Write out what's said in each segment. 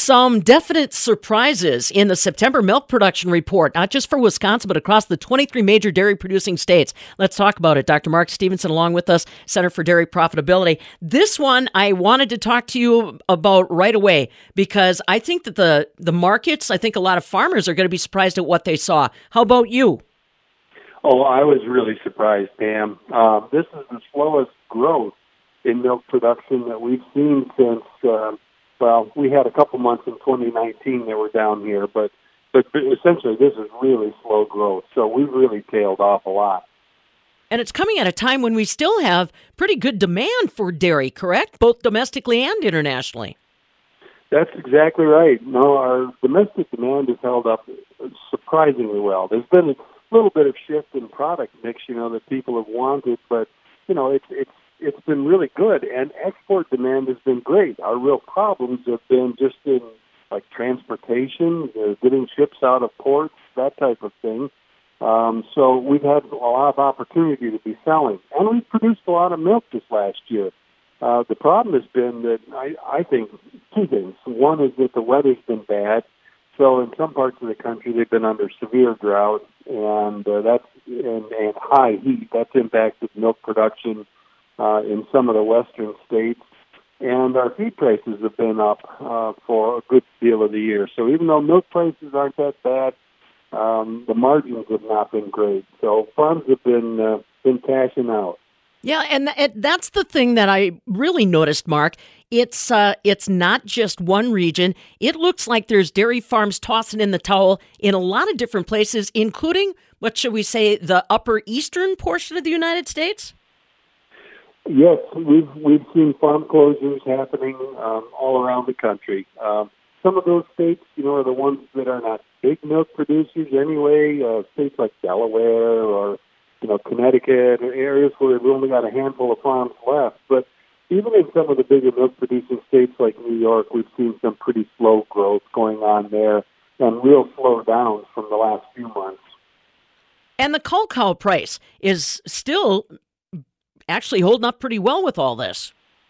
some definite surprises in the September milk production report, not just for Wisconsin, but across the 23 major dairy-producing states. Let's talk about it. Dr. Mark Stevenson along with us, Center for Dairy Profitability. This one I wanted to talk to you about right away because I think that the markets, I think a lot of farmers are going to be surprised at what they saw. How about you? Oh, I was really surprised, Pam. This is the slowest growth in milk production that we've seen since we had a couple months in 2019 that were down here, but essentially this is really slow growth. So we've really tailed off a lot. And it's coming at a time when we still have pretty good demand for dairy, correct? Both domestically and internationally. That's exactly right. No, our domestic demand has held up surprisingly well. There's been a little bit of shift in product mix, that people have wanted, but, it's been really good, and export demand has been great. Our real problems have been just in transportation, getting ships out of ports, that type of thing. So we've had a lot of opportunity to be selling, and we've produced a lot of milk this last year. The problem has been that I think two things. One is that the weather's been bad. So in some parts of the country, they've been under severe drought and high heat. That's impacted milk production in some of the western states, and our feed prices have been up for a good deal of the year. So even though milk prices aren't that bad, the margins have not been great. So farms have been cashing out. Yeah, and that's the thing that I really noticed, Mark. It's not just one region. It looks like there's dairy farms tossing in the towel in a lot of different places, including, what should we say, the upper eastern portion of the United States? Yes, we've seen farm closures happening all around the country. Some of those states, are the ones that are not big milk producers anyway. States like Delaware or Connecticut, or areas where we've only got a handful of farms left. But even in some of the bigger milk producing states like New York, we've seen some pretty slow growth going on there and real slowdowns from the last few months. And the cull cow price is still actually holding up pretty well with all this.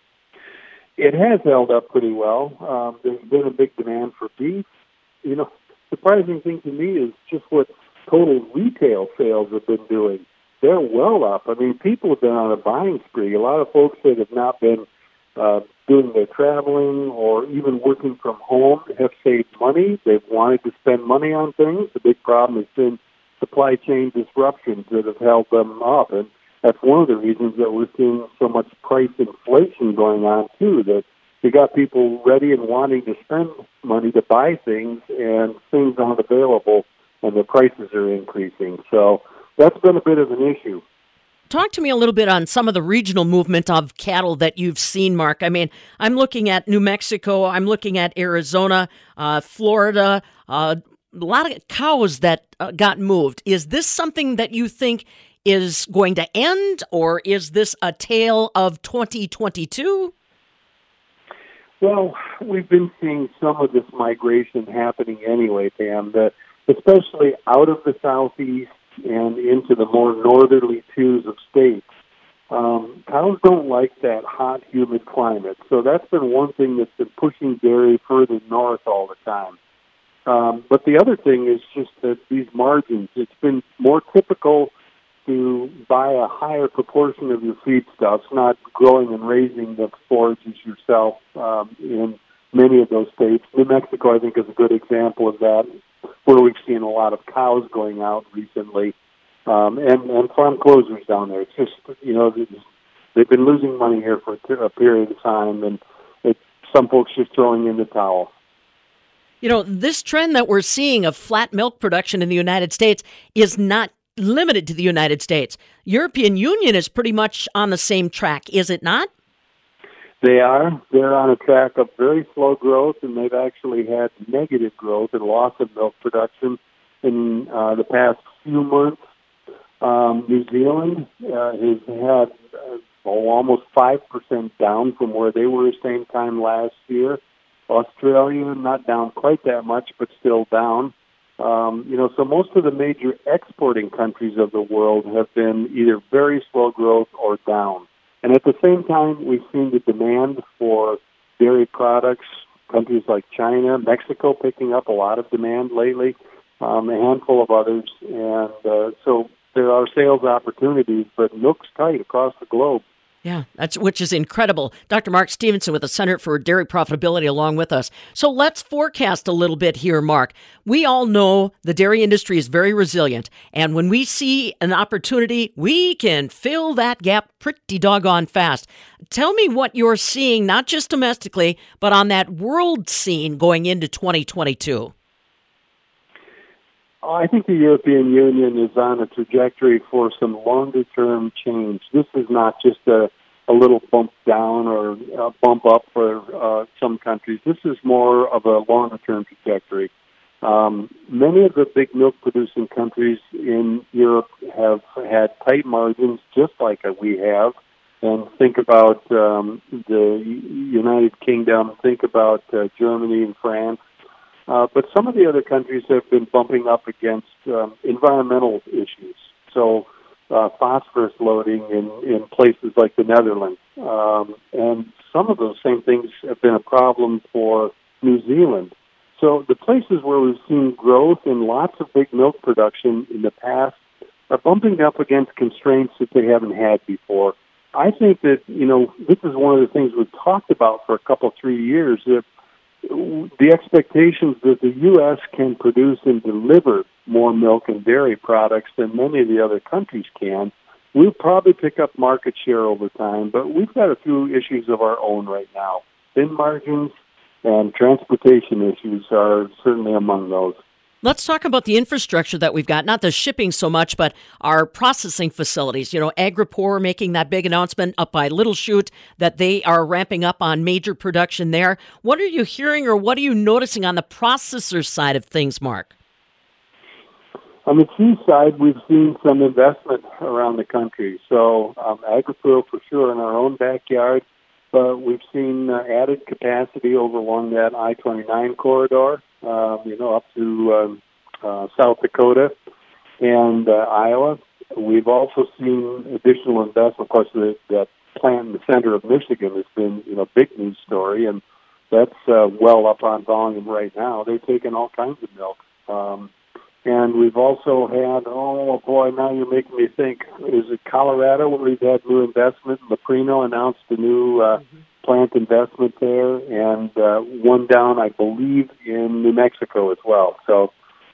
It has held up pretty well. There's been a big demand for beef. Surprising thing to me is just what total retail sales have been doing. They're well up. I mean, people have been on a buying spree. A lot of folks that have not been doing their traveling or even working from home have saved money. They've wanted to spend money on things. The big problem has been supply chain disruptions that have held them up. And that's one of the reasons that we're seeing so much price inflation going on, too, that you got people ready and wanting to spend money to buy things, and things aren't available, and the prices are increasing. So that's been a bit of an issue. Talk to me a little bit on some of the regional movement of cattle that you've seen, Mark. I mean, I'm looking at New Mexico, I'm looking at Arizona, Florida, a lot of cows that got moved. Is this something that you think is going to end, or is this a tale of 2022? Well, we've been seeing some of this migration happening anyway, Pam, that especially out of the southeast and into the more northerly twos of states. Cows don't like that hot, humid climate. So that's been one thing that's been pushing dairy further north all the time. But the other thing is just that these margins, it's been more typical to buy a higher proportion of your feedstuffs, not growing and raising the forages yourself in many of those states. New Mexico, I think, is a good example of that, where we've seen a lot of cows going out recently, and farm closures down there. It's just, they've been losing money here for a period of time, and some folks just throwing in the towel. This trend that we're seeing of flat milk production in the United States is not limited to the United States. European Union is pretty much on the same track, is it not? They are. They're on a track of very slow growth, and they've actually had negative growth and loss of milk production in the past few months. New Zealand has had almost 5% down from where they were same time last year. Australia, not down quite that much, but still down. So most of the major exporting countries of the world have been either very slow growth or down. And at the same time, we've seen the demand for dairy products countries like China, Mexico picking up a lot of demand lately, a handful of others. And so there are sales opportunities, but milk's tight across the globe. Yeah, which is incredible. Dr. Mark Stevenson with the Center for Dairy Profitability along with us. So let's forecast a little bit here, Mark. We all know the dairy industry is very resilient, and when we see an opportunity, we can fill that gap pretty doggone fast. Tell me what you're seeing, not just domestically, but on that world scene going into 2022. I think the European Union is on a trajectory for some longer-term change. This is not just a little bump down or a bump up for some countries. This is more of a longer-term trajectory. Many of the big milk-producing countries in Europe have had tight margins, just like we have. And think about the United Kingdom, think about Germany and France. But some of the other countries have been bumping up against environmental issues. So phosphorus loading in places like the Netherlands. And some of those same things have been a problem for New Zealand. So the places where we've seen growth in lots of big milk production in the past are bumping up against constraints that they haven't had before. I think that, this is one of the things we've talked about for a couple, 3 years, that the expectations that the U.S. can produce and deliver more milk and dairy products than many of the other countries can. We'll probably pick up market share over time, but we've got a few issues of our own right now. Thin margins and transportation issues are certainly among those. Let's talk about the infrastructure that we've got, not the shipping so much, but our processing facilities. Agripor making that big announcement up by Little Chute that they are ramping up on major production there. What are you hearing or what are you noticing on the processor side of things, Mark? On the cheese side, we've seen some investment around the country. So Agripor for sure in our own backyard, but we've seen added capacity over along that I-29 corridor. Up to South Dakota and Iowa. We've also seen additional investment. Of course, that plant in the center of Michigan has been, big news story, and that's well up on volume right now. They're taking all kinds of milk. And we've also had, now you're making me think, is it Colorado where we've had new investment? Leprino announced a new plant investment there, and one down, I believe, in New Mexico as well. So,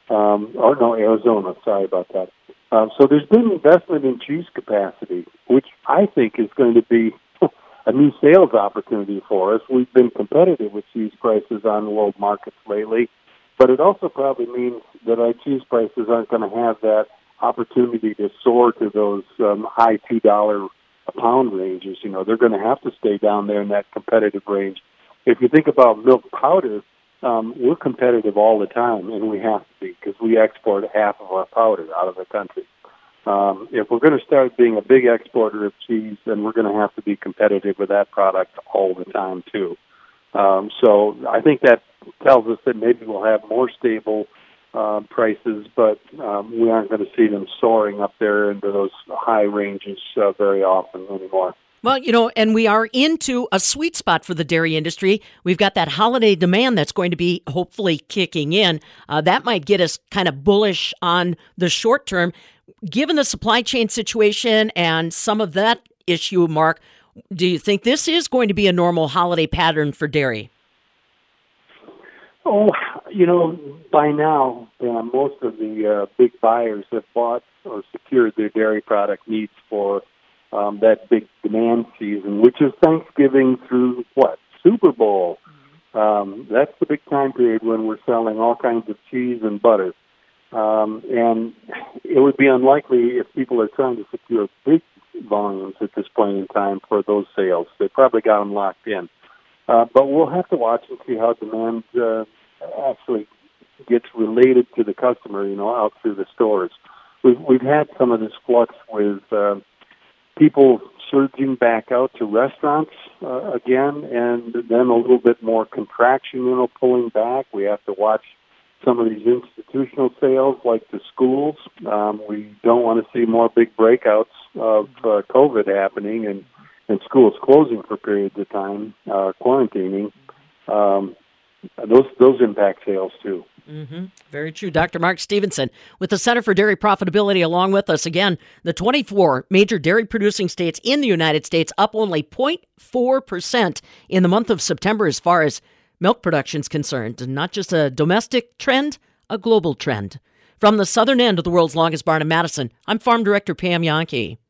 Arizona. Sorry about that. So there's been investment in cheese capacity, which I think is going to be a new sales opportunity for us. We've been competitive with cheese prices on world markets lately, but it also probably means that our cheese prices aren't going to have that opportunity to soar to those high $2 a pound ranges. They're going to have to stay down there in that competitive range. If you think about milk powder, we're competitive all the time, and we have to be because we export half of our powder out of the country. If we're going to start being a big exporter of cheese, then we're going to have to be competitive with that product all the time, too. So I think that tells us that maybe we'll have more stable prices, but we aren't going to see them soaring up there into those high ranges very often anymore. Well, and we are into a sweet spot for the dairy industry. We've got that holiday demand that's going to be hopefully kicking in. That might get us kind of bullish on the short term. Given the supply chain situation and some of that issue, Mark, do you think this is going to be a normal holiday pattern for dairy? By now, most of the big buyers have bought or secured their dairy product needs for that big demand season, which is Thanksgiving through Super Bowl. That's the big time period when we're selling all kinds of cheese and butter. And it would be unlikely if people are trying to secure big volumes at this point in time for those sales. They probably got them locked in. But we'll have to watch and see how demand actually gets related to the customer, out through the stores. We've had some of this flux with people surging back out to restaurants again, and then a little bit more contraction, pulling back. We have to watch some of these institutional sales like the schools. We don't want to see more big breakouts of COVID happening and schools closing for periods of time, quarantining. those impact sales too. Mm-hmm. Very true. Dr. Mark Stevenson with the Center for Dairy Profitability along with us. Again, the 24 major dairy producing states in the United States up only 0.4% in the month of September as far as milk production is concerned. Not just a domestic trend, a global trend. From the southern end of the world's longest barn in Madison, I'm Farm Director Pam Jahnke.